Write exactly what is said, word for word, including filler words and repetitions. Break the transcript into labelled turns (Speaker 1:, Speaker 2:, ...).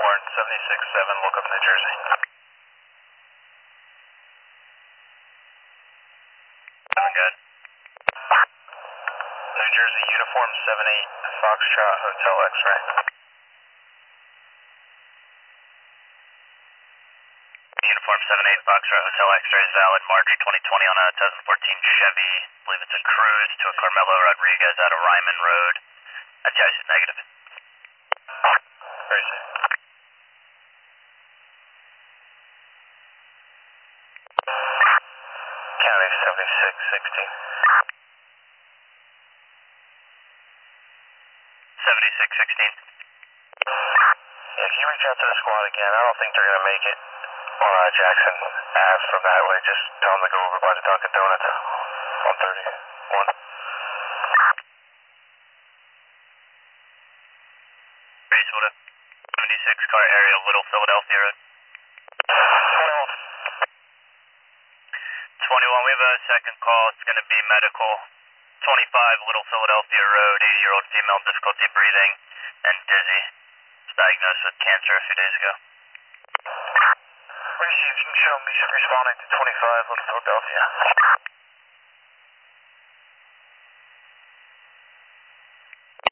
Speaker 1: Warren, seventy-six seven, look up New Jersey. Seven, good. New Jersey, uniform seven eight, Foxtrot Hotel X-ray. Uniform seven eight, Foxtrot Hotel X-ray is valid, March twenty twenty on a two thousand fourteen Chevy. I believe it's a cruise to a Carmelo Rodriguez out of Ryman Road. That's G I C negative. Very safe. County seventy-six sixteen. seventy-six sixteen. Yeah, can you reach out to the squad again? I don't think they're going to make it on uh, Jackson Ave from that way. Just tell them to go over by the Dunkin' Donuts on thirty-one. Basewood, seventy-six car area, Little Philadelphia Road. twenty-one, we have a second call. It's going to be medical. twenty-five, Little Philadelphia Road, eighty-year-old female, difficulty breathing and dizzy. Was diagnosed with cancer a few days ago. Received, show me responding to twenty-five, Little Philadelphia.